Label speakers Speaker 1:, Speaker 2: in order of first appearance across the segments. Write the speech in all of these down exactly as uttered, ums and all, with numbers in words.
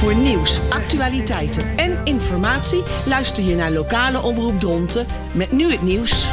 Speaker 1: Voor nieuws, actualiteiten en informatie luister je naar lokale omroep Dronten met nu het nieuws.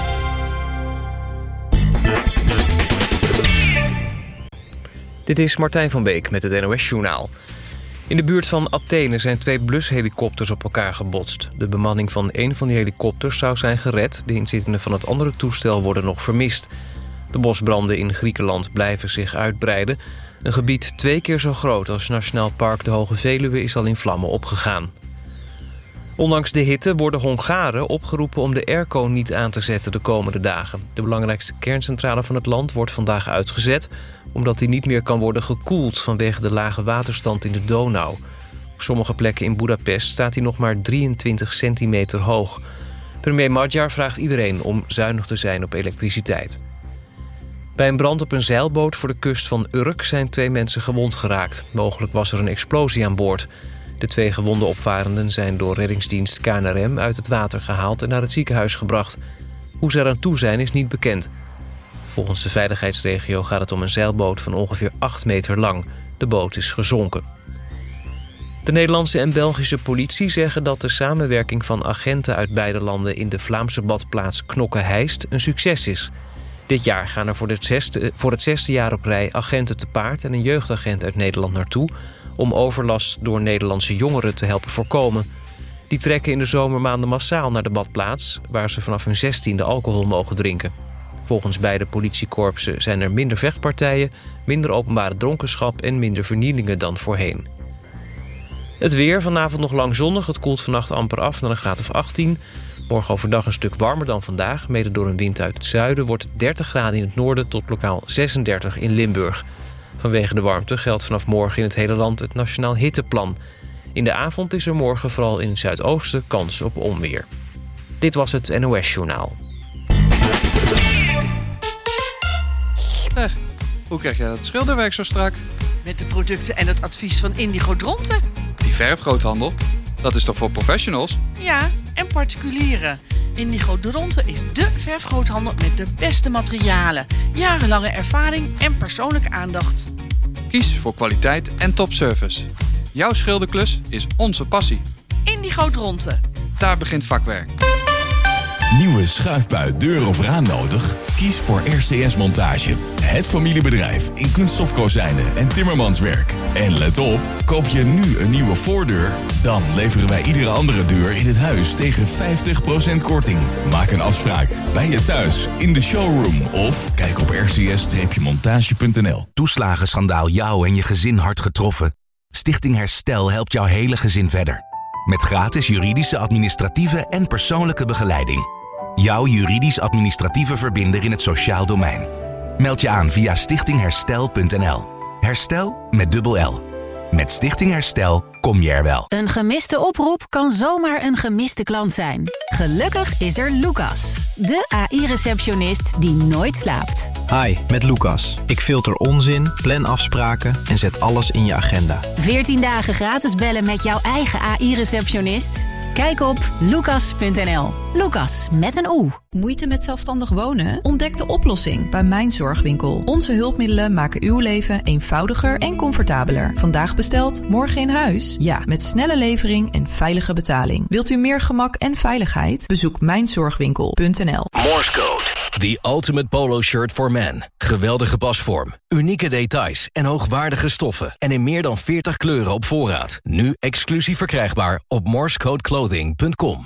Speaker 2: Dit is Martijn van Beek met het N O S-journaal. In de buurt van Athene zijn twee blushelikopters op elkaar gebotst. De bemanning van één van die helikopters zou zijn gered. De inzittenden van het andere toestel worden nog vermist. De bosbranden in Griekenland blijven zich uitbreiden. Een gebied twee keer zo groot als Nationaal Park de Hoge Veluwe is al in vlammen opgegaan. Ondanks de hitte worden Hongaren opgeroepen om de airco niet aan te zetten de komende dagen. De belangrijkste kerncentrale van het land wordt vandaag uitgezet, omdat die niet meer kan worden gekoeld vanwege de lage waterstand in de Donau. Op sommige plekken in Budapest staat hij nog maar drieëntwintig centimeter hoog. Premier Magyar vraagt iedereen om zuinig te zijn op elektriciteit. Bij een brand op een zeilboot voor de kust van Urk zijn twee mensen gewond geraakt. Mogelijk was er een explosie aan boord. De twee gewonde opvarenden zijn door reddingsdienst K N R M uit het water gehaald en naar het ziekenhuis gebracht. Hoe ze eraan toe zijn is niet bekend. Volgens de veiligheidsregio gaat het om een zeilboot van ongeveer acht meter lang. De boot is gezonken. De Nederlandse en Belgische politie zeggen dat de samenwerking van agenten uit beide landen in de Vlaamse badplaats Knokke-Heist een succes is. Dit jaar gaan er voor het, zesde, voor het zesde jaar op rij agenten te paard en een jeugdagent uit Nederland naartoe om overlast door Nederlandse jongeren te helpen voorkomen. Die trekken in de zomermaanden massaal naar de badplaats, waar ze vanaf hun zestiende alcohol mogen drinken. Volgens beide politiekorpsen zijn er minder vechtpartijen, minder openbare dronkenschap en minder vernielingen dan voorheen. Het weer, vanavond nog lang zonnig. Het koelt vannacht amper af naar een graad of achttien. Morgen overdag een stuk warmer dan vandaag. Mede door een wind uit het zuiden wordt het dertig graden in het noorden tot lokaal zesendertig in Limburg. Vanwege de warmte geldt vanaf morgen in het hele land het Nationaal Hitteplan. In de avond is er morgen vooral in het zuidoosten kans op onweer. Dit was het N O S-journaal.
Speaker 3: Zeg, hoe krijg jij dat schilderwerk zo strak?
Speaker 4: Met de producten en het advies van Indigo Dronten.
Speaker 3: Die verfgroothandel, dat is toch voor professionals?
Speaker 4: Ja, en particulieren. Indigo Dronten is dé verfgroothandel met de beste materialen, jarenlange ervaring en persoonlijke aandacht.
Speaker 3: Kies voor kwaliteit en topservice. Jouw schilderklus is onze passie.
Speaker 4: Indigo Dronten.
Speaker 3: Daar begint vakwerk.
Speaker 5: Nieuwe schuifbui, deur of raam nodig? Kies voor R C S Montage. Het familiebedrijf in kunststofkozijnen en timmermanswerk. En let op, koop je nu een nieuwe voordeur, dan leveren wij iedere andere deur in het huis tegen vijftig procent korting. Maak een afspraak bij je thuis, in de showroom of kijk op r c s montage punt n l.
Speaker 6: Toeslagenschandaal jou en je gezin hard getroffen? Stichting Herstel helpt jouw hele gezin verder. Met gratis juridische, administratieve en persoonlijke begeleiding. Jouw juridisch-administratieve verbinder in het sociaal domein. Meld je aan via stichting herstel punt n l. Herstel met dubbel L. Met Stichting Herstel kom je er wel.
Speaker 7: Een gemiste oproep kan zomaar een gemiste klant zijn. Gelukkig is er Lucas, de A I-receptionist die nooit slaapt.
Speaker 8: Hi, met Lucas. Ik filter onzin, plan afspraken en zet alles in je agenda.
Speaker 7: veertien dagen gratis bellen met jouw eigen A I-receptionist? Kijk op lucas punt n l. Lucas met een O.
Speaker 9: Moeite met zelfstandig wonen? Ontdek de oplossing bij Mijn Zorgwinkel. Onze hulpmiddelen maken uw leven eenvoudiger en comfortabeler. Vandaag besteld, morgen in huis? Ja, met snelle levering en veilige betaling. Wilt u meer gemak en veiligheid? Bezoek mijn zorgwinkel punt n l.
Speaker 10: Morse Code, the ultimate polo shirt for men. Geweldige pasvorm, unieke details en hoogwaardige stoffen. En in meer dan veertig kleuren op voorraad. Nu exclusief verkrijgbaar op morsecode clothing punt com.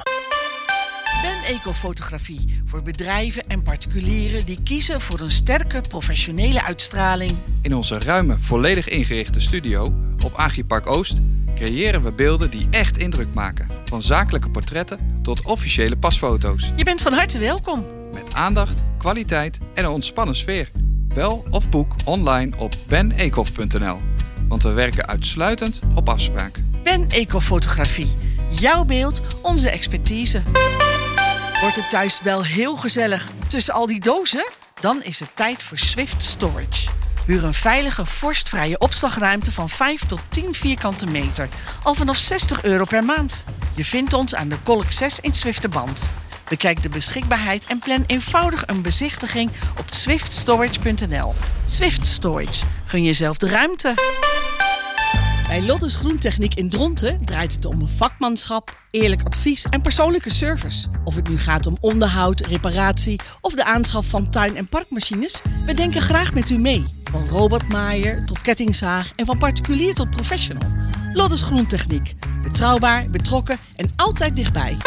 Speaker 4: Ben Ecofotografie voor bedrijven en particulieren die kiezen voor een sterke professionele uitstraling.
Speaker 3: In onze ruime, volledig ingerichte studio op Agripark Oost creëren we beelden die echt indruk maken. Van zakelijke portretten tot officiële pasfoto's.
Speaker 4: Je bent van harte welkom.
Speaker 3: Met aandacht, kwaliteit en een ontspannen sfeer. Bel of boek online op ben ecof punt n l. Want we werken uitsluitend op afspraak.
Speaker 4: Ben Ecofotografie. Jouw beeld, onze expertise. Wordt het thuis wel heel gezellig tussen al die dozen? Dan is het tijd voor Swift Storage. Huur een veilige, vorstvrije opslagruimte van vijf tot tien vierkante meter. Al vanaf zestig euro per maand. Je vindt ons aan de Kolk zes in Zwifterband. Bekijk de beschikbaarheid en plan eenvoudig een bezichtiging op swift storage punt n l. Swift Storage. Gun jezelf de ruimte. Bij Bij Lottes Groentechniek in Dronten draait het om vakmanschap, eerlijk advies en persoonlijke service. Of het nu gaat om onderhoud, reparatie of de aanschaf van tuin- en parkmachines, we denken graag met u mee. Van robotmaaier tot kettingzaag en van particulier tot professional. Lottes Groentechniek. Betrouwbaar, betrokken en altijd dichtbij.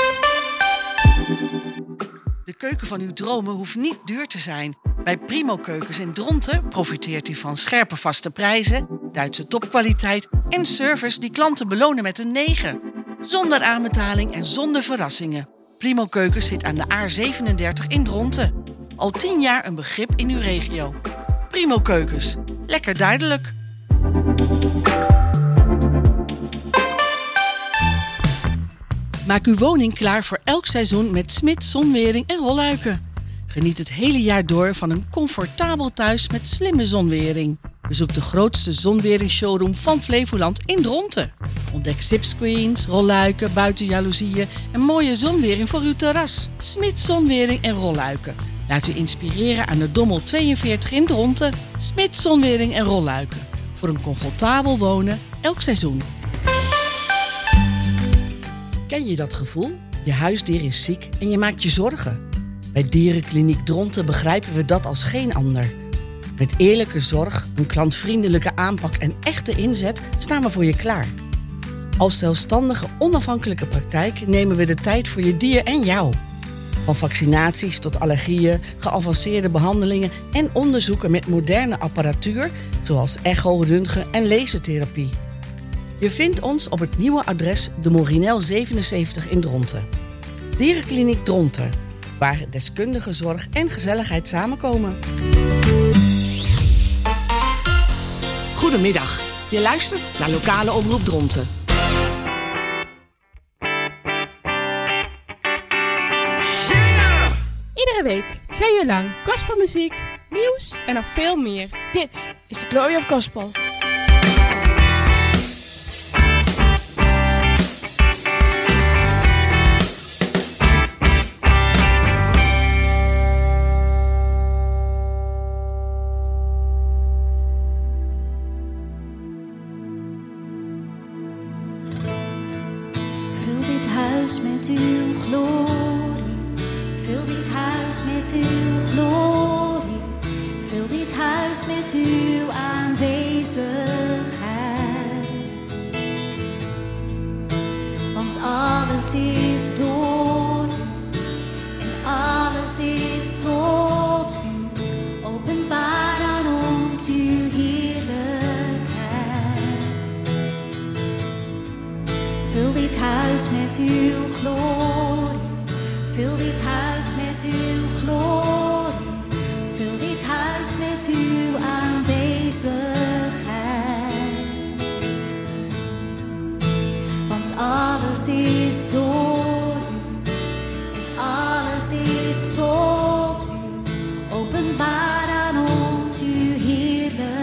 Speaker 4: De keuken van uw dromen hoeft niet duur te zijn. Bij Primo Keukens in Dronten profiteert u van scherpe vaste prijzen, Duitse topkwaliteit en service die klanten belonen met een negen. Zonder aanbetaling en zonder verrassingen. Primo Keukens zit aan de A zevenendertig in Dronten. Al tien jaar een begrip in uw regio. Primo Keukens. Lekker duidelijk. Maak uw woning klaar voor elk seizoen met Smit Zonwering en Rolluiken. Geniet het hele jaar door van een comfortabel thuis met slimme zonwering. Bezoek de grootste zonwering-showroom van Flevoland in Dronten. Ontdek zipscreens, rolluiken, buitenjaloezieën en mooie zonwering voor uw terras. Smit Zonwering en Rolluiken. Laat u inspireren aan de Dommel tweeënveertig in Dronten. Smit Zonwering en Rolluiken. Voor een comfortabel wonen elk seizoen. Ken je dat gevoel? Je huisdier is ziek en je maakt je zorgen. Bij Dierenkliniek Dronten begrijpen we dat als geen ander. Met eerlijke zorg, een klantvriendelijke aanpak en echte inzet staan we voor je klaar. Als zelfstandige, onafhankelijke praktijk nemen we de tijd voor je dier en jou. Van vaccinaties tot allergieën, geavanceerde behandelingen en onderzoeken met moderne apparatuur, zoals echo, röntgen en lasertherapie. Je vindt ons op het nieuwe adres de Morinel zevenenzeventig in Dronten. Dierenkliniek Dronten, waar deskundige zorg en gezelligheid samenkomen. Goedemiddag, je luistert naar Lokale Omroep Dronten.
Speaker 11: Iedere week, twee uur lang, gospelmuziek, nieuws en nog veel meer. Dit is de Glory of Gospel.
Speaker 12: Met uw glorie, vul dit huis met uw glorie, vul dit huis met uw aanwezigheid. Want alles is door u en alles is tot u, openbaar aan ons uw heerlijkheid. Vul dit huis met uw glorie, vul dit huis met uw glorie, vul dit huis met uw aanwezigheid. Want alles is door u en alles is tot u, openbaar aan ons uw heerlijkheid.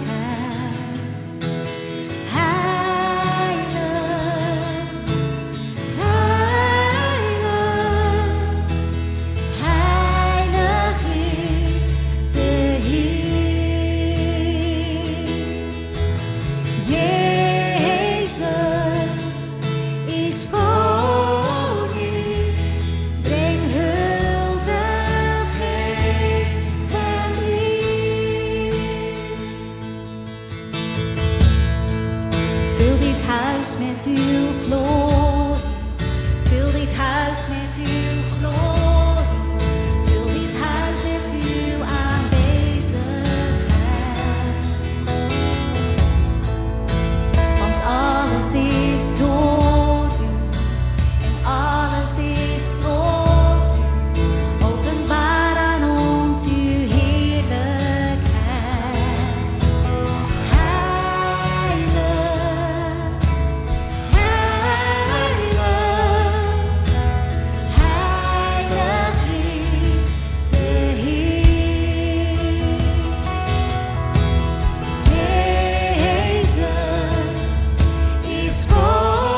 Speaker 12: Met uw glorie, vul dit huis met uw glorie, vul dit huis met uw aanwezigheid. Want alles is door u en alles is tot u, openbaar aan ons uw heerlijkheid.
Speaker 13: Is voor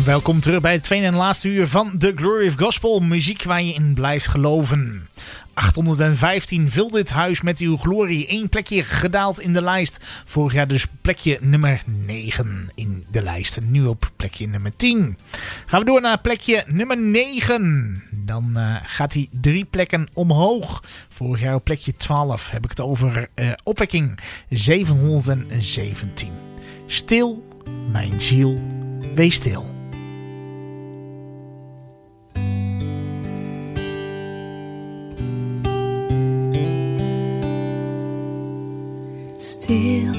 Speaker 13: Welkom terug bij het tweede en laatste uur van The Glory of Gospel. Muziek waar je in blijft geloven. achthonderdvijftien, vul dit huis met uw glorie. Eén plekje gedaald in de lijst. Vorig jaar dus plekje nummer negen in de lijst. En nu op plekje nummer tien. Gaan we door naar plekje nummer negen. Dan uh, gaat hij drie plekken omhoog. Vorig jaar op plekje twaalf heb ik het over uh, opwekking zevenhonderdzeventien. Stil, mijn ziel, wees stil.
Speaker 14: Stil,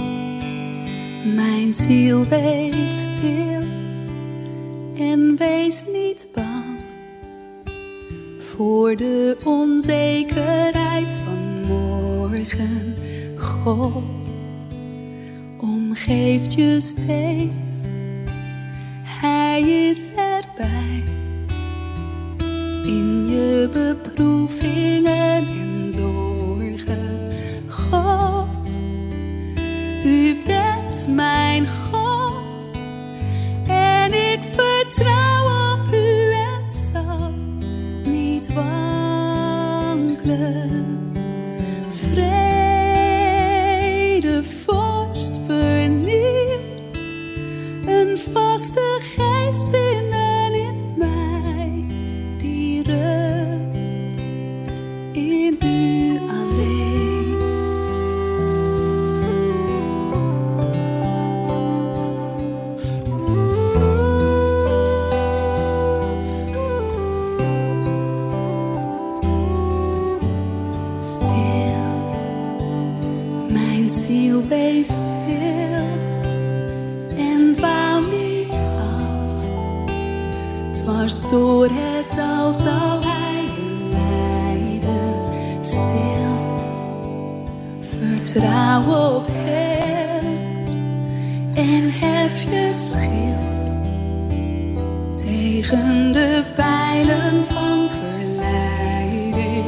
Speaker 14: mijn ziel, wees stil en wees niet bang voor de onzekerheid van morgen. God omgeeft je steeds, Hij is erbij in je beproevingen en zorgen. God, U bent mijn God en ik vertrouw op U en zal niet wankelen. Vrede, vorst, vernieuw, een vaste geest binnenin mij, die rust in U alleen. Wees stil en dwaal niet af. Dwars door het dal zal Hij je leiden. Stil, vertrouw op Hem en hef je schild tegen de pijlen van verleiding.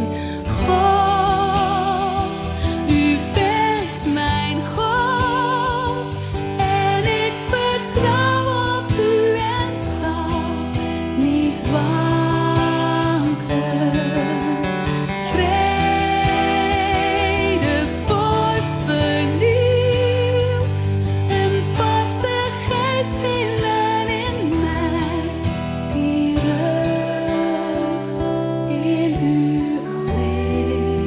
Speaker 14: God, U bent mijn God en ik vertrouw op U en zal niet wankelen. Vrede, vorst, vernieuw, een vaste geest binnenin mij, die rust in U alleen.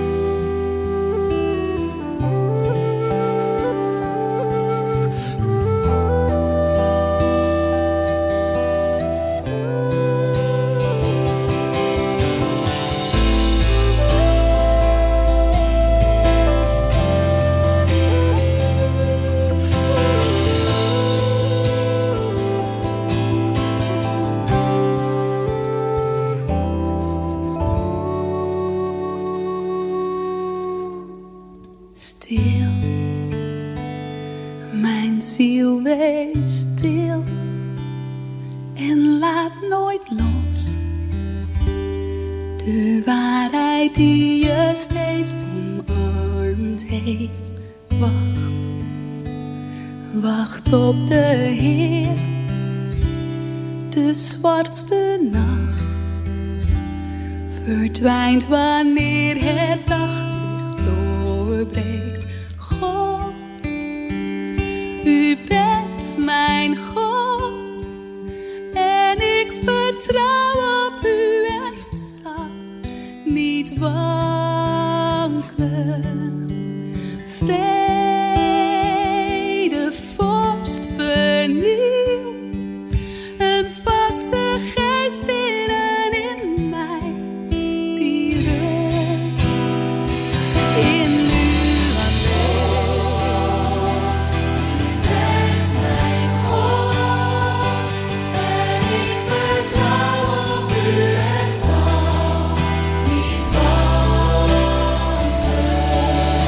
Speaker 14: Stil, mijn ziel, wees stil en laat nooit los de waarheid die je steeds omarmd heeft. Wacht, wacht op de Heer, de zwartste nacht verdwijnt wanneer het daglicht doorbreekt. God, U bent mijn God en ik vertrouw op U en zal niet wankelen. Vrede, vorst, vernieuw, een vaste geest binnenin mij, die rust in U alleen. U bent mijn God en ik vertrouw op U en zal niet wankelen.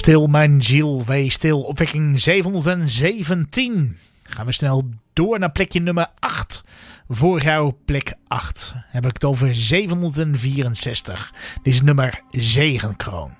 Speaker 13: Stil mijn ziel, wees stil. Opwekking zevenhonderdzeventien. Gaan we snel door naar plekje nummer acht. Voor jou plek acht. Heb ik het over zevenhonderdvierenzestig. Dit is nummer Zegenkroon.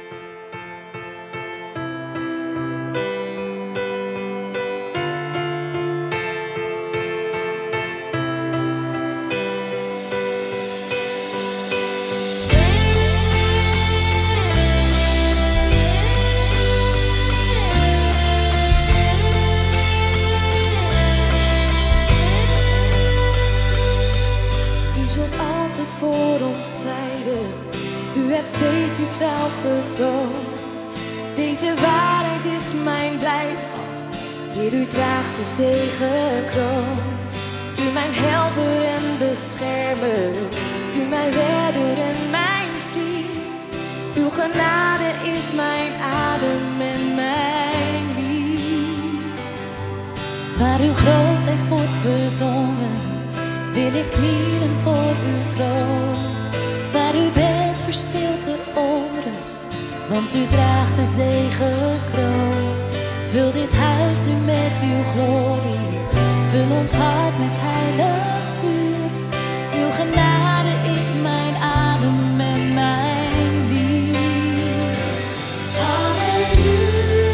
Speaker 15: Voor ons strijden, u hebt steeds uw trouw getoond. Deze waarheid is mijn blijdschap, Heer, u draagt de zegenkroon. U mijn helper en beschermer, u mijn redder en mijn vriend. Uw genade is mijn adem en mijn lied. Waar uw grootheid wordt bezongen, wil ik knielen voor uw troon. Waar u bent verstilt de onrust, want u draagt de zegenkroon. Vul dit huis nu met uw glorie, vul ons hart met heilig vuur. Uw genade is mijn adem en mijn lied. Halleluja.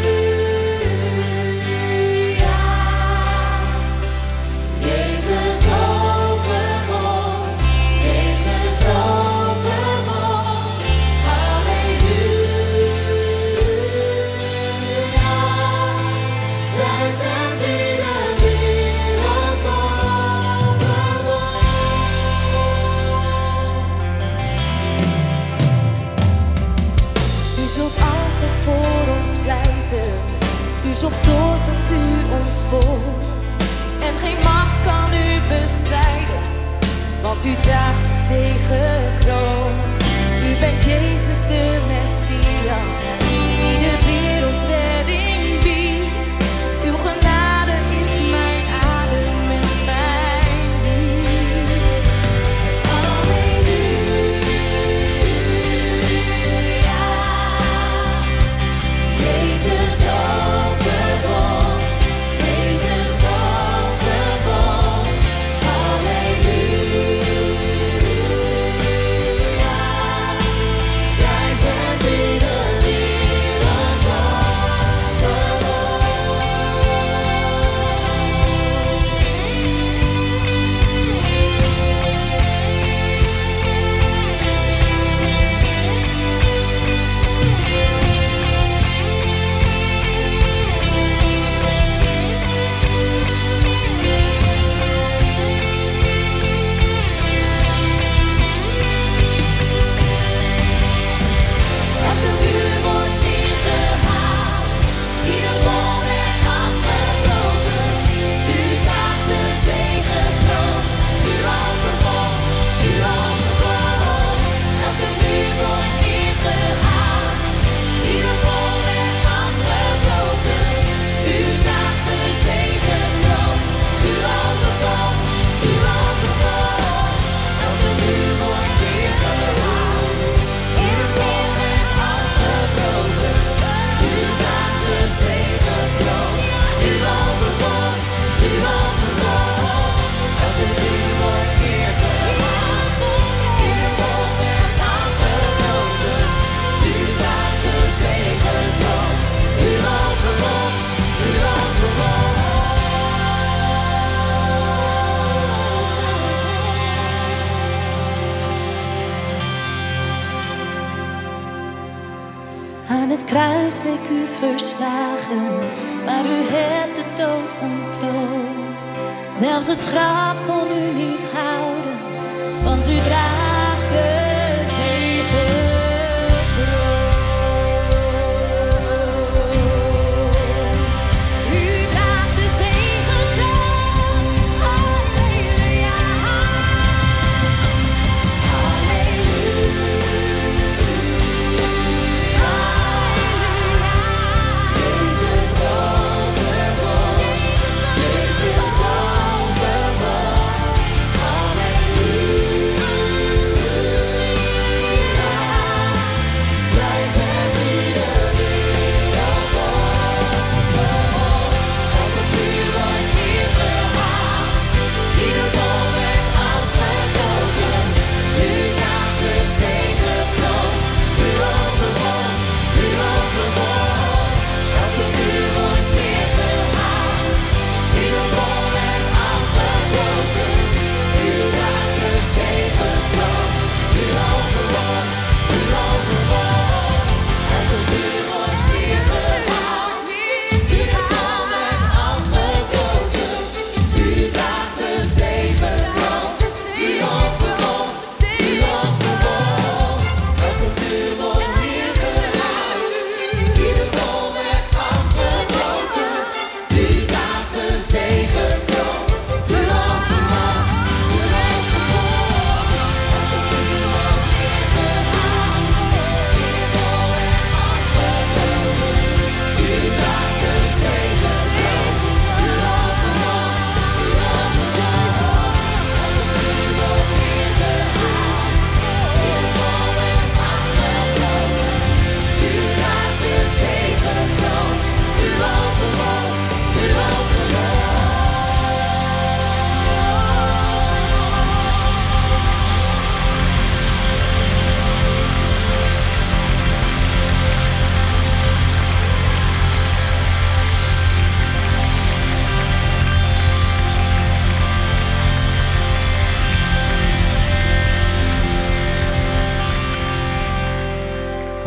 Speaker 15: Jezus u zocht door tot u ons vond. En geen macht kan u bestrijden, want u draagt de zegenkroon. U bent Jezus de Messias, die de wereld redding biedt. Uw genade is mijn adem en mijn lied. Halleluja. Jezus overwon, Jezus overwon. Halleluja. Prijzen die de wereld Aan het kruis leek u verslagen, maar u hebt de dood ontroond. Zelfs het graf kon u niet houden, want u draagt de zegenkroon. U draagt de zegenkroon. Halleluja. Halleluja. Jezus overwon, Jezus overwon. Halleluja.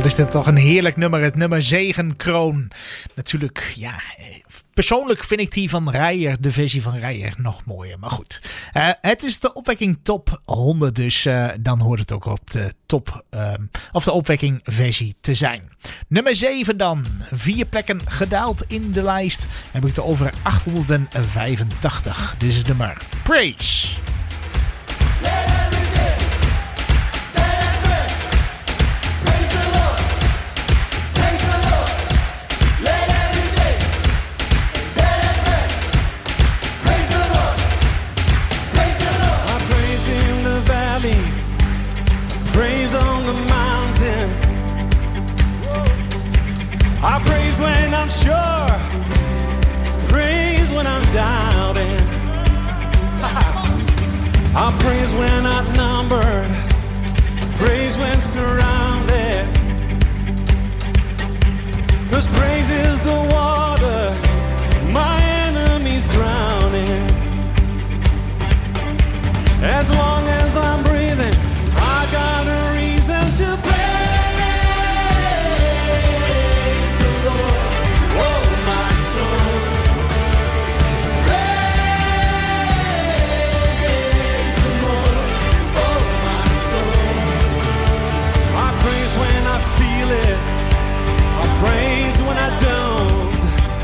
Speaker 13: is dit toch een heerlijk nummer, het nummer Zegenkroon. Natuurlijk, ja, persoonlijk vind ik die van Reijer, de versie van Reijer, nog mooier. Maar goed, uh, het is de opwekking top honderd, dus uh, dan hoort het ook op de top, uh, of de opwekking versie te zijn. Nummer zeven dan, vier plekken gedaald in de lijst. Heb ik het over achthonderdvijfentachtig. Dit is het nummer Praise.
Speaker 16: Praise on the mountain. I praise when I'm sure. Praise when I'm doubting. I praise when outnumbered. Praise when surrounded. 'Cause praise is the waters my enemies drowning. As long as I'm breathing, I got a reason to praise the Lord, oh my soul. Praise the Lord, oh my soul. I praise when I feel it, I praise when I don't.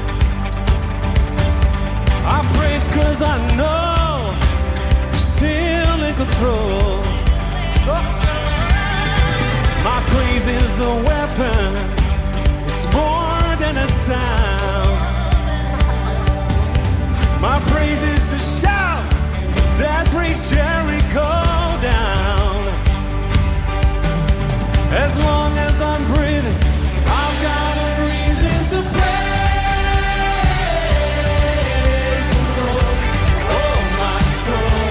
Speaker 16: I praise 'cause I know you're still in control. My praise is a weapon, it's more than a sound. My praise is a shout that brings Jericho down. As long as I'm breathing, I've got a reason to praise the Lord, oh my soul.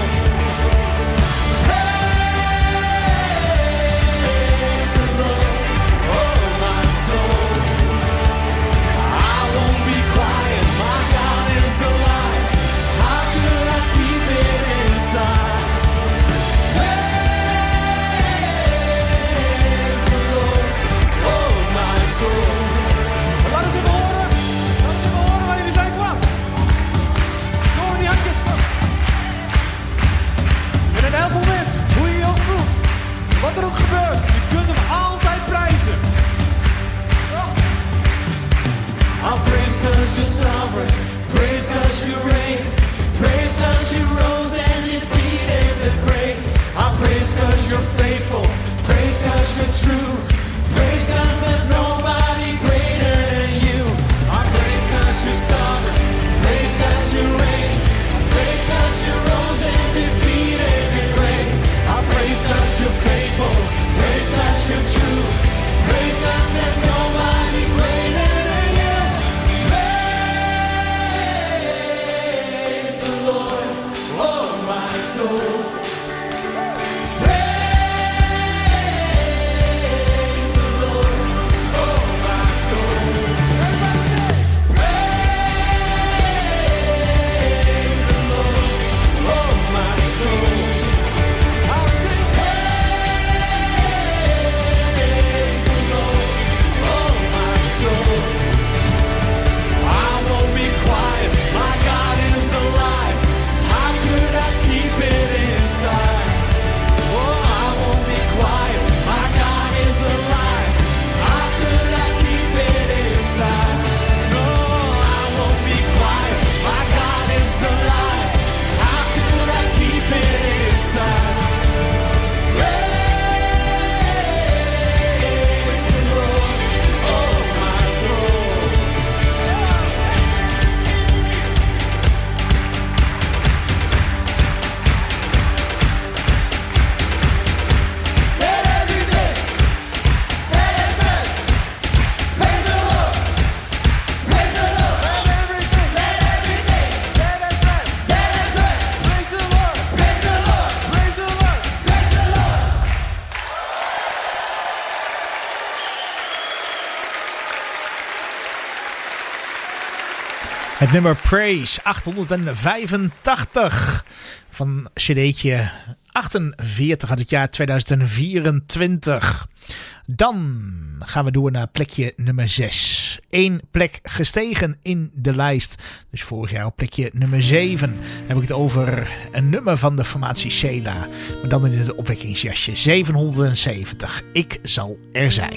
Speaker 16: Wat er ook gebeurt, je kunt hem altijd prijzen. Oh. I'll praise 'cause you're sovereign, praise 'cause you reign, praise 'cause you rose and defeated the grave. I'll praise 'cause you're faithful, praise 'cause you're true, praise 'cause there's nobody greater than you. I'll praise 'cause you're sovereign, praise 'cause you reign, praise 'cause you rose and defeated the grave. I'll praise 'cause you're faithful, praise 'cause you're true, praise 'cause there's nobody greater than you. Praise the Lord, oh my soul. Praise the Lord, oh my soul. Everybody say, praise the Lord, oh my soul.
Speaker 13: Het nummer Praise achthonderdvijfentachtig van cd'tje achtenveertig uit het jaar tweeduizend vierentwintig. Dan gaan we door naar plekje nummer zes. Eén plek gestegen in de lijst. Dus vorig jaar op plekje nummer zeven heb ik het over een nummer van de formatie Sheila. Maar dan in het opwekkingsjasje. zevenhonderdzeventig. Ik zal er zijn.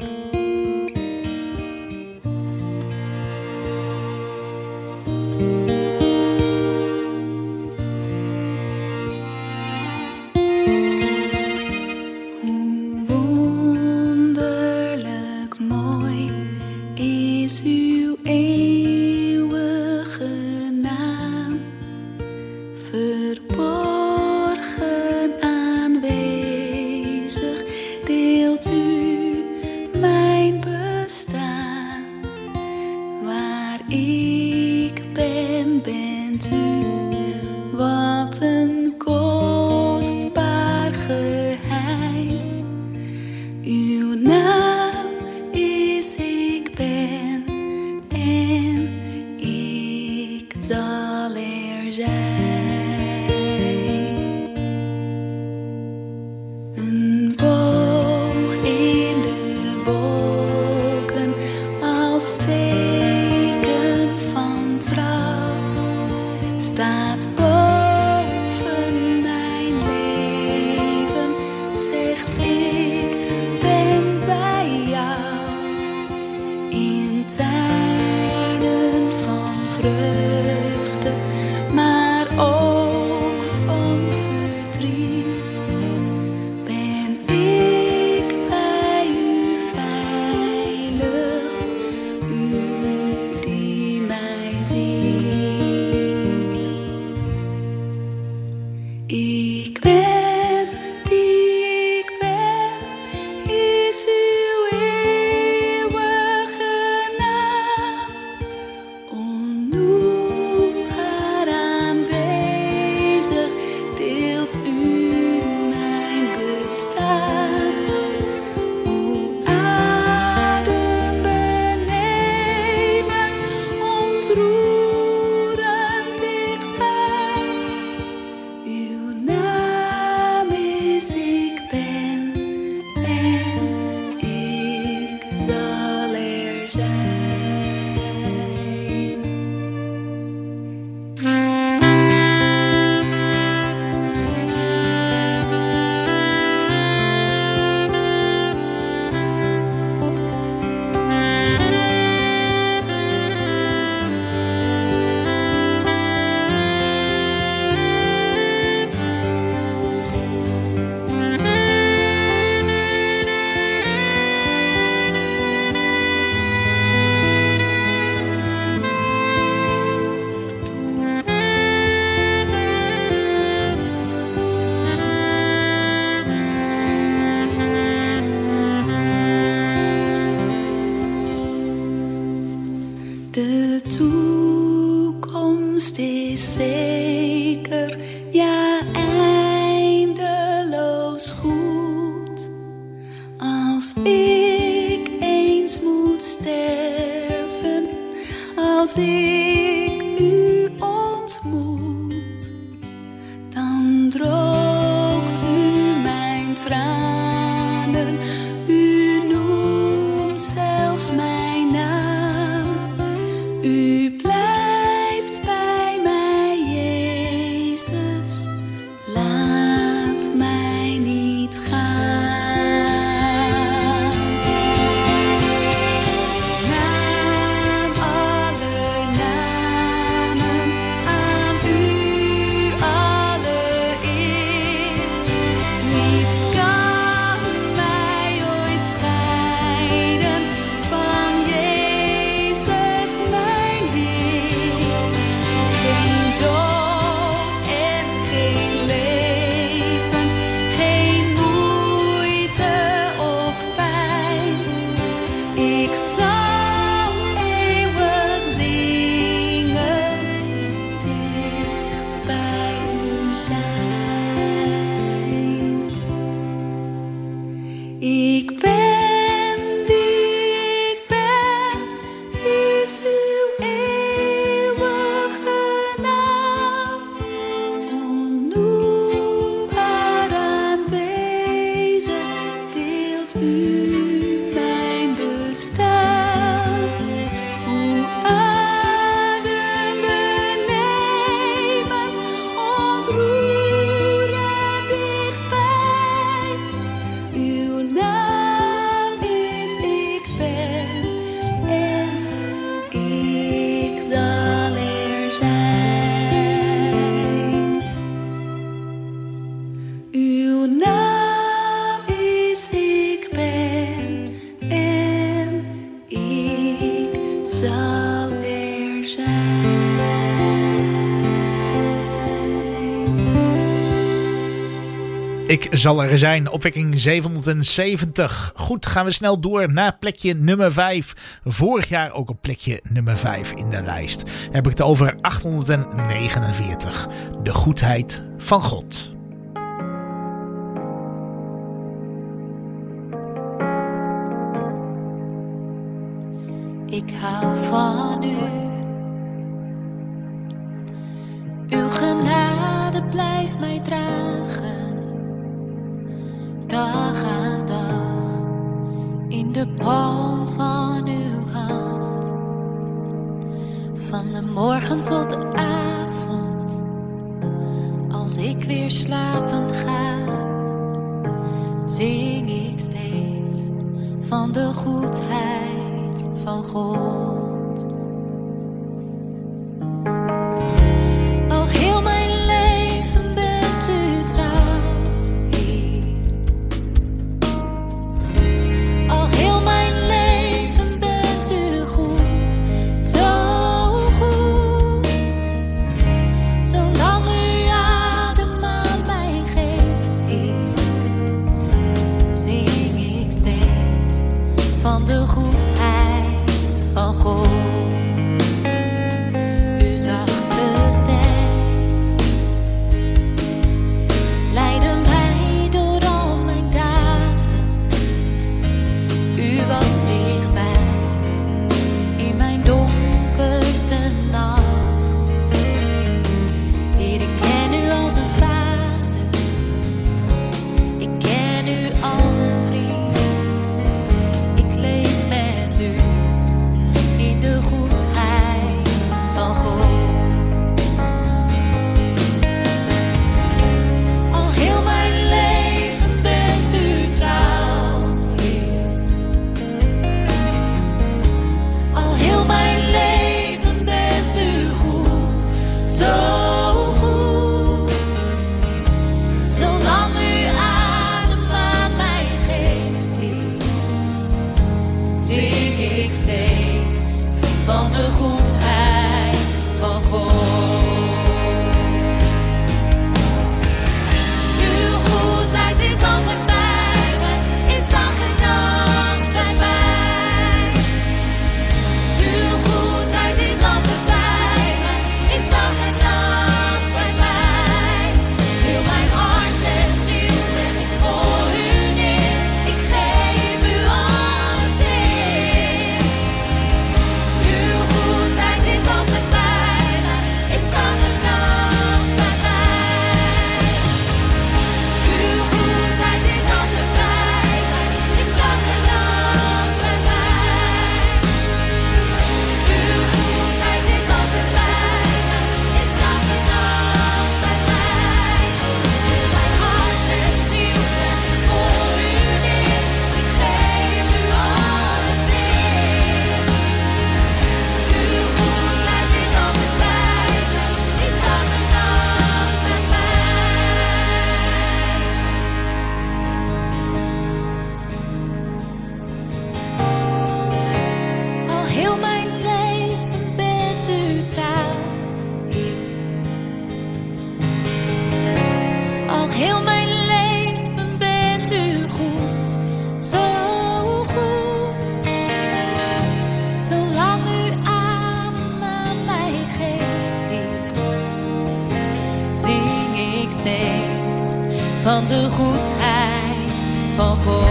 Speaker 14: Naam alle zijn. Uw naam is ik ben en ik zal er zijn.
Speaker 13: Ik zal er zijn, opwekking zevenhonderdzeventig. Goed, gaan we snel door naar plekje nummer vijf. Vorig jaar ook op plekje nummer vijf in de lijst. Heb ik het over achthonderdnegenenveertig. De goedheid van God.
Speaker 12: Ik hou van u. Uw genade blijft mij dragen. Dag aan dag. In de palm van uw hand. Van de morgen tot de avond. Als ik weer slapen ga. Zing ik steeds van de goedheid van God. Al heel mijn leven bent u trouw, Heer. Al heel mijn leven bent u goed, zo goed. Zolang u adem aan mij geeft, Heer, zing ik steeds van de goedheid van God. Uw zachte stem leidde mij door al mijn dagen. U was dichtbij in mijn donkerste nacht. Heer, ik ken u als een vader, ik ken u als een vriend. Ik leef met u in de goedheid van God. Al heel mijn leven bent u trouw, Heer. Al heel mijn leven bent u goed, zo goed. Zolang u adem aan mij geeft, Heer, zing ik steeds van de goedheid van God. Uw goedheid is altijd bij mij, is dag en nacht bij mij. Uw goedheid is altijd bij mij, is dag en nacht bij mij. Heel mijn hart en ziel leg ik voor u neer, ik geef u alles in. Uw goedheid is altijd bij mij, is dag en nacht bij mij. Uw goedheid is altijd bij mij, is dag en nacht bij mij. Uw goedheid is altijd bij mij, is dag en nacht bij mij. Heel mijn hart en ziel leg ik voor u neer, ik geef u alles in. Uw goedheid is altijd bij mij, is dag en nacht bij mij. Al heel mijn leven bent u trouw, Heer. Al heel mijn leven bent u goed, zo goed. Zolang u adem aan mij geeft, Heer, zing ik steeds van de goedheid van God.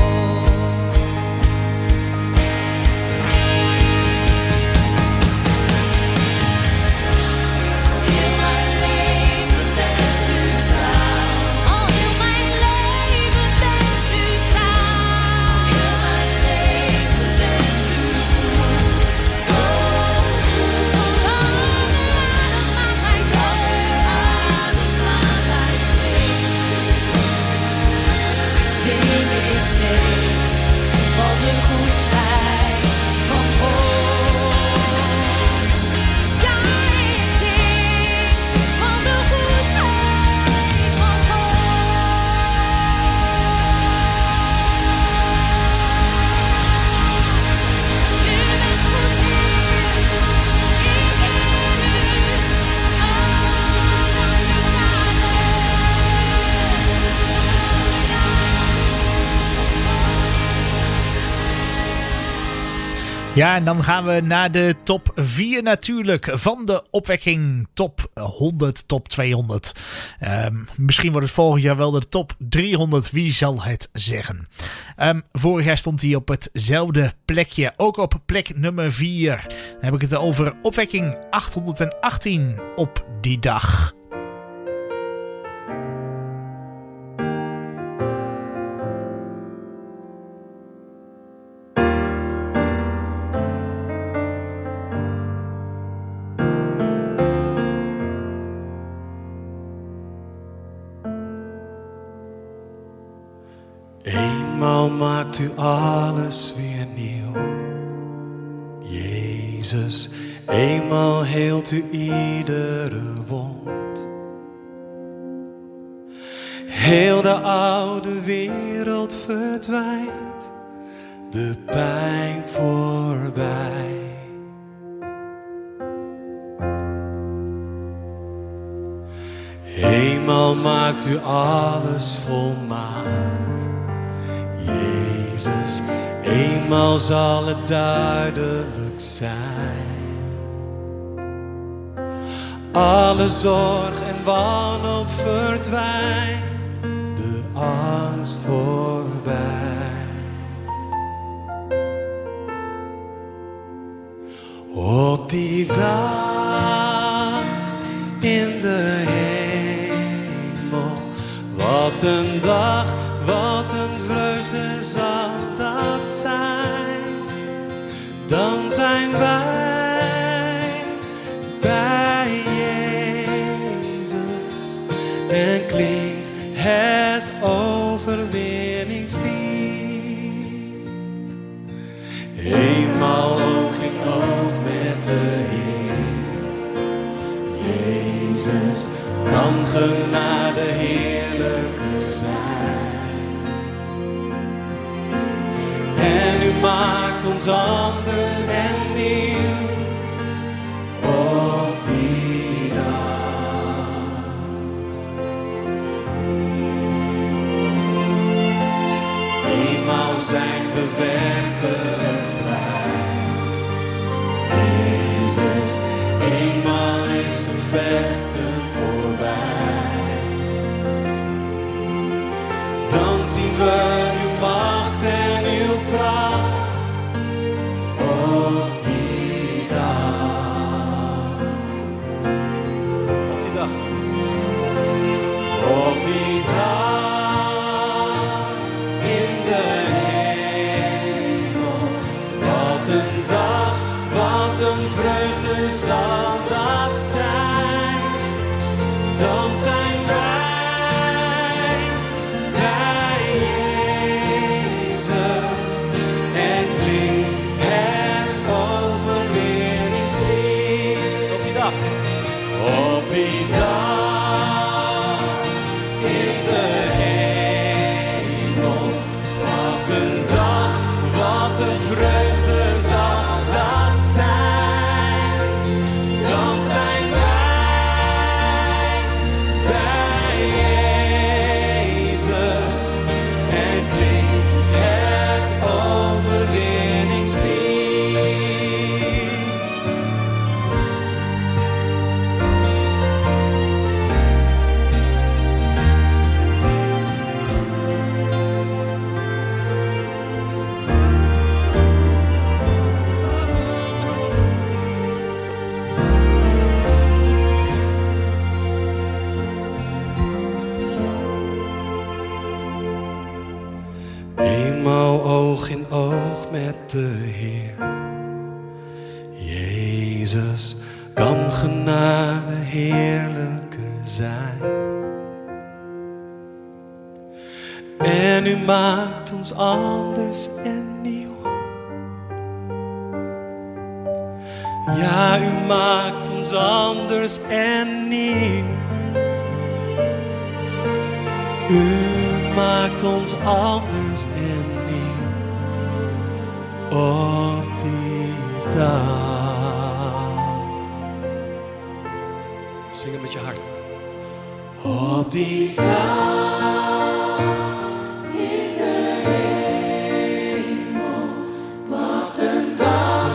Speaker 12: Heel mijn leven bent u trouw. Al heel mijn leven bent u trouw. Heel mijn leven bent u goed, zo goed. Zolang u adem aan mij geeft, zing ik steeds
Speaker 13: Ja, en dan gaan we naar de top vier natuurlijk van de opwekking. Top honderd, top tweehonderd. Um, misschien wordt het volgend jaar wel de top driehonderd. Wie zal het zeggen? Um, vorig jaar stond hij op hetzelfde plekje. Ook op plek nummer vier. Dan heb ik het over opwekking achthonderdachttien op die dag.
Speaker 17: Eenmaal maakt u alles weer nieuw, Jezus. Eenmaal heelt u iedere wond. Heel de oude wereld verdwijnt, de pijn voorbij. Eenmaal maakt u alles volmaakt, Jezus, eenmaal zal het duidelijk zijn. Alle zorg en wanhoop verdwijnt, de angst voorbij. Op die dag in de hemel, wat een dag, wat een vreugde zal dat zijn. Dan zijn wij bij Jezus en klinkt het overwinningslied. Eenmaal oog in oog met de Heer, Jezus, kan genade heerlijker zijn. En u maakt ons anders en nieuw op die dag. Eenmaal zijn we werkelijk vrij, Jezus, eenmaal is het vechten voorbij. Dan zien we uw macht en uw pracht op die dag. Op die dag. Op die dag in de hemel. Wat een dag, wat een vreugde zal dat zijn. Dan zijn wij op die dag in de hemel. Wat een dag, wat een vreugde zal dat zijn. Dan zijn wij bij Jezus en klinkt het overwinningslied. Eenmaal oog in oog met de Heer, Jezus, kan genade heerlijker zijn. En u maakt ons anders en nieuw. Ja, u maakt ons anders en nieuw. U maakt ons anders en nieuw op die dag. Zing het met je hart. Op die dag in de hemel, wat een dag.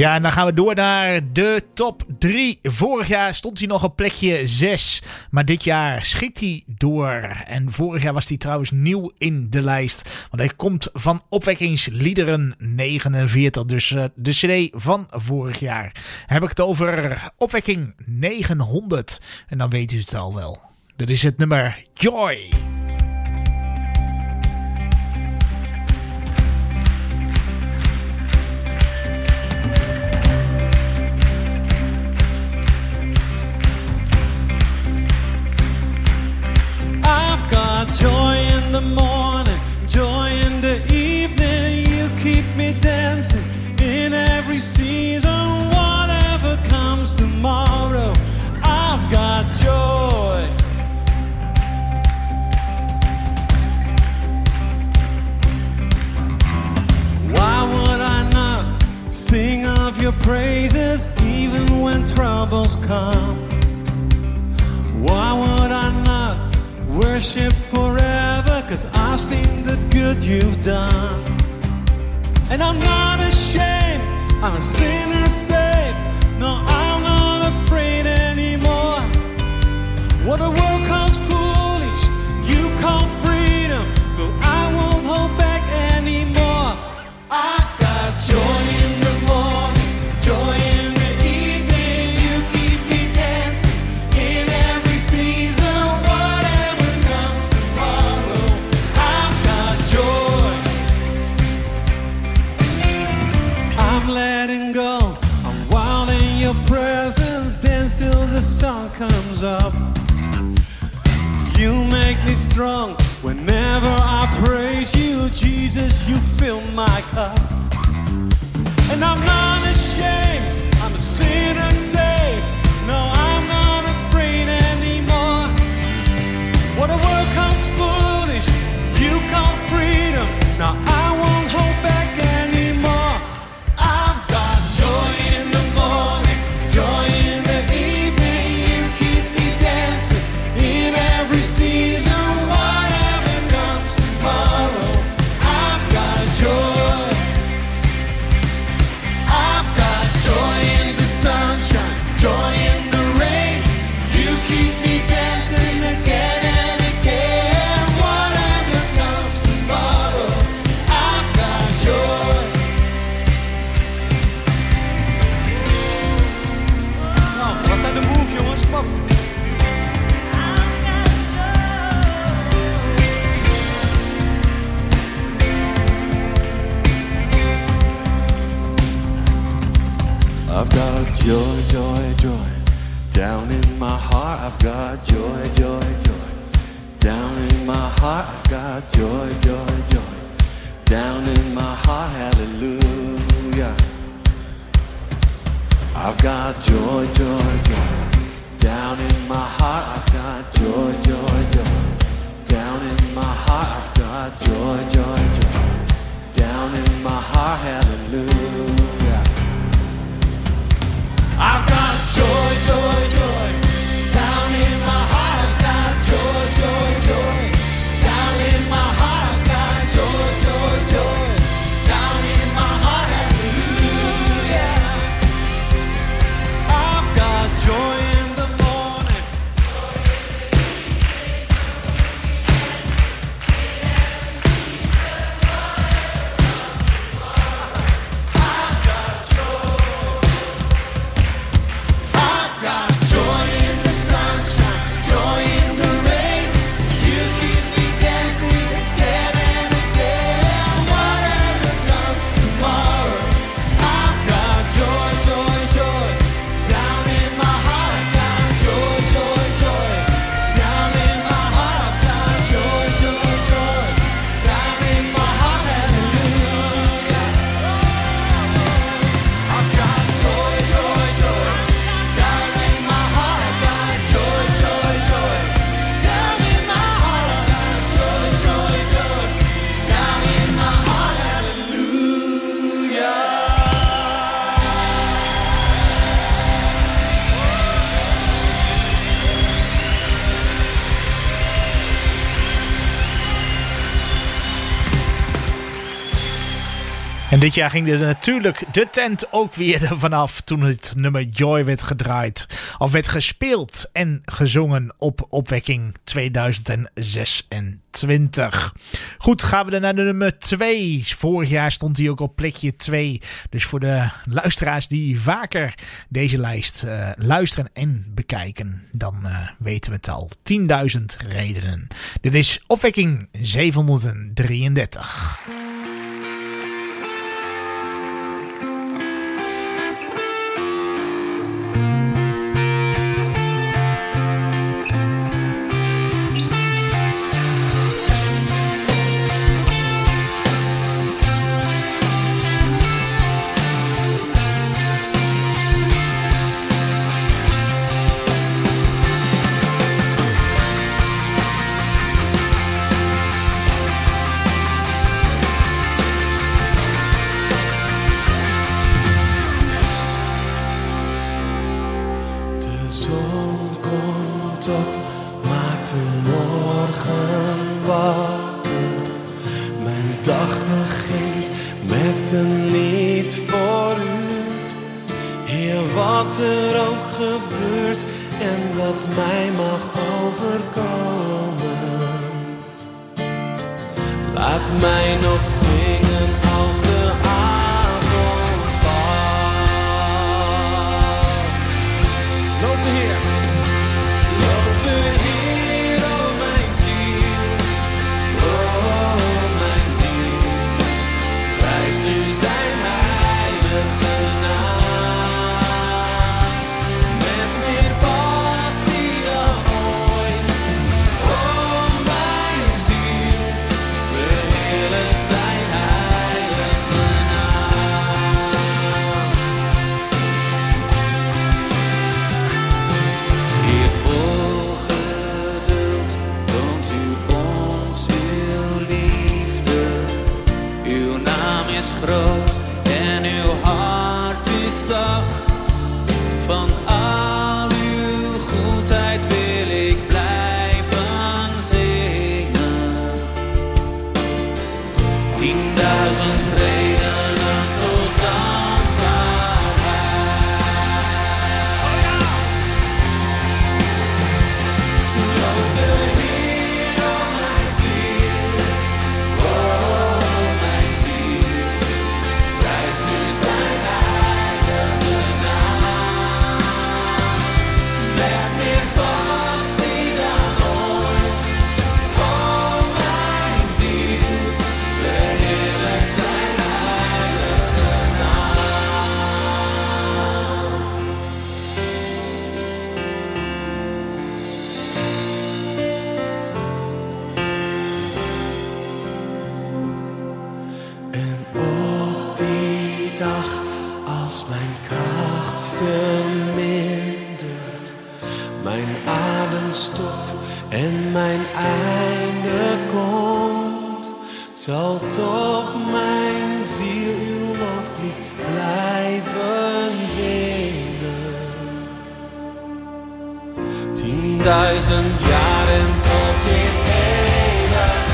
Speaker 13: Ja, en dan gaan we door naar de top drie. Vorig jaar stond hij nog op plekje zes. Maar dit jaar schiet hij door. En vorig jaar was hij trouwens nieuw in de lijst. Want hij komt van Opwekkingsliederen negenenveertig. Dus uh, de cd van vorig jaar. Heb ik het over Opwekking negenhonderd. En dan weet u het al wel. Dat is het nummer Joy.
Speaker 17: I've got joy in the morning, joy in the evening. You keep me dancing in every season. Whatever comes tomorrow, I've got joy. Why would I not sing of your praises even when troubles come? Why would I not worship forever, 'cause I've seen the good you've done. And I'm not ashamed, I'm a sinner saved. No, I'm not afraid anymore. What the world calls foolish, you call freedom, but I won't hold back anymore. I've got joy in the morning, joy in the evening. You keep me dancing in every season. Whatever comes tomorrow, I've got joy. I'm letting go, I'm wild in your presence. Dance till the sun comes up. You make me strong whenever I praise you. Jesus, you fill my cup. And I'm not ashamed, I'm a sinner saved. No, I'm not afraid anymore. What the world calls foolish, you call freedom. Now I won't hold back anymore. I've got joy in the morning, joy in the evening. You keep me dancing in every season. Whatever comes tomorrow, I've got joy. I've got joy in the sunshine, joy in the rain. You keep me dancing again and again. Whatever comes tomorrow, I've got joy. Nou, wat zijn de moves, jongens? Kom op. I've got joy, joy, joy down in my heart. I've got joy, joy, joy down in my heart. I've got joy, joy, joy down in my heart. Hallelujah. I've got joy, joy, joy down in my heart. I've got joy, joy, joy down in my heart. I've got joy, joy, joy down in my heart. Hallelujah. I've got joy, joy, joy down in my heart. I've got joy, joy, joy down in my heart. I've got joy, joy, joy down in my heart. Hallelujah. I've got joy in the morning,
Speaker 13: En dit jaar ging er natuurlijk de tent ook weer ervan af toen het nummer Joy werd gedraaid. Of werd gespeeld en gezongen op Opwekking tweeduizend zesentwintig. Goed, gaan we dan naar de nummer twee. Vorig jaar stond hij ook op plekje twee. Dus voor de luisteraars die vaker deze lijst uh, luisteren en bekijken, dan uh, weten we het al. tienduizend redenen. Dit is Opwekking zevenhonderddrieëndertig.
Speaker 17: Wat er ook gebeurt en wat mij mag overkomen. Laat mij nog zingen als de avond valt. Loof de Heer, loof de Heer, oh mijn ziel, oh mijn ziel, prijs nu zijn heilige naam.
Speaker 18: Groot en uw hart is zacht. Van al uw goedheid wil ik blijven zingen. Tienduizend redenen tot dankbaarheid. Oh ja! Loof de Heer, oh mijn ziel, oh mijn ziel. Nu zijn heilige naam, met meer passie dan ooit. Oh mijn ziel, verheerlijk zijn heilige naam.
Speaker 17: En op die dag, als mijn kracht vermindert, mijn adem stopt en mijn einde komt, zal toch mijn ziel uw loflied blijven zingen. Tienduizend jaren tot in eeuwigheid.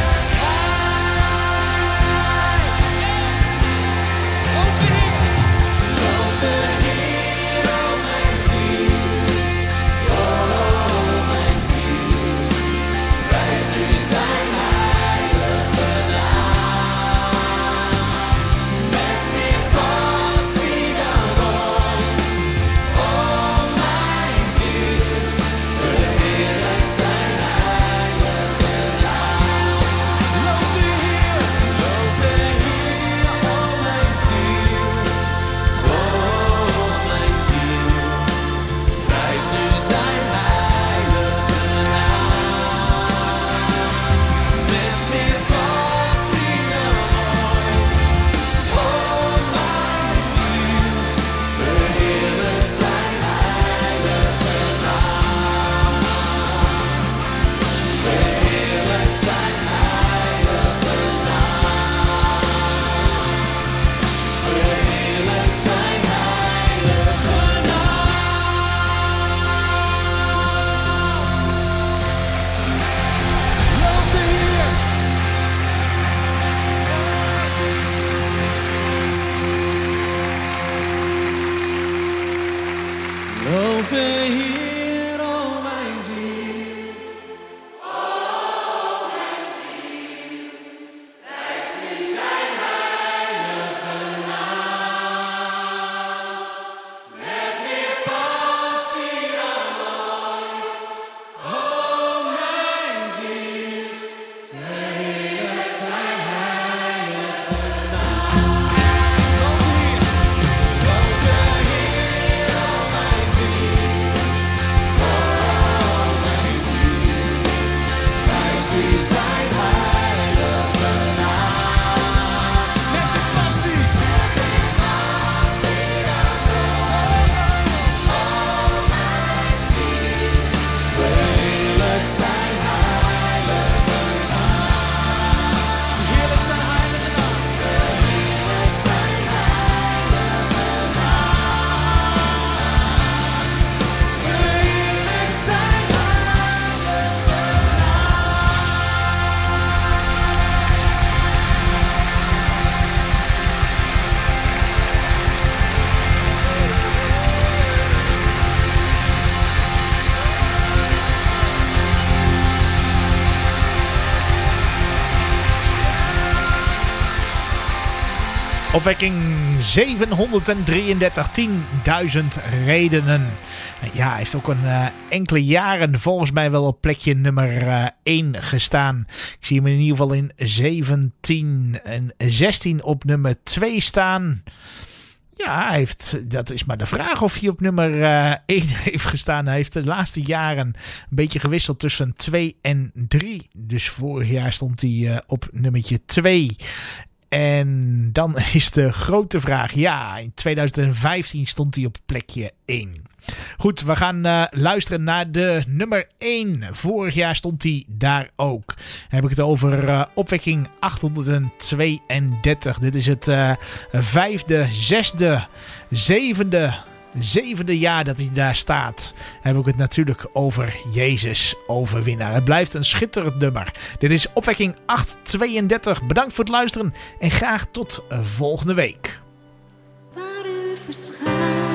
Speaker 13: Opwekking zevenhonderddrieëndertig, tienduizend redenen. Ja, hij heeft ook een uh, enkele jaren volgens mij wel op plekje nummer uh, één gestaan. Ik zie hem in ieder geval in zeventien en zestien op nummer twee staan. Ja, hij heeft, dat is maar de vraag of hij op nummer uh, één heeft gestaan. Hij heeft de laatste jaren een beetje gewisseld tussen twee en drie. Dus vorig jaar stond hij uh, op nummertje twee. En dan is de grote vraag. Ja, in tweeduizend vijftien stond hij op plekje één. Goed, we gaan uh, luisteren naar de nummer één. Vorig jaar stond hij daar ook. Dan heb ik het over uh, opwekking achthonderdtweeëndertig. Dit is het uh, vijfde, zesde, zevende... zevende jaar dat hij daar staat. Dan heb ik het natuurlijk over Jezus overwinnaar. Het blijft een schitterend nummer. Dit is opwekking achthonderdtweeëndertig. Bedankt voor het luisteren en graag tot volgende week.
Speaker 14: Waar u verschijnt,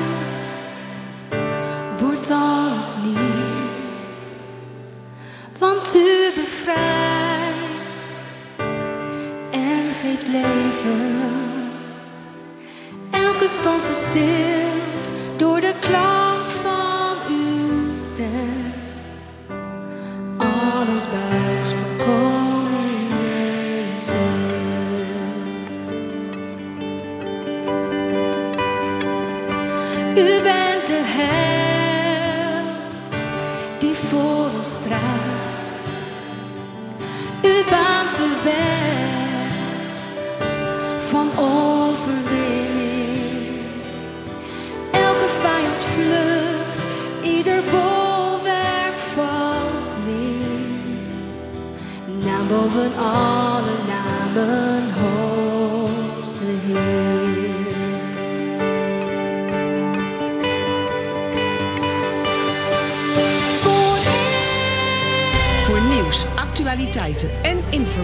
Speaker 14: wordt alles nieuw. Want u bevrijdt en geeft leven. Elke storm verstilt door de klank van uw stem. Alles buigt voor koning Jezus. U bent de held die voor ons strijdt. U baant de weg van overwinning. Elke vijand vlucht, ieder bolwerk valt neer. Naam boven alle namen, hoogste Heer.
Speaker 1: Voor nieuws, actualiteiten en informatie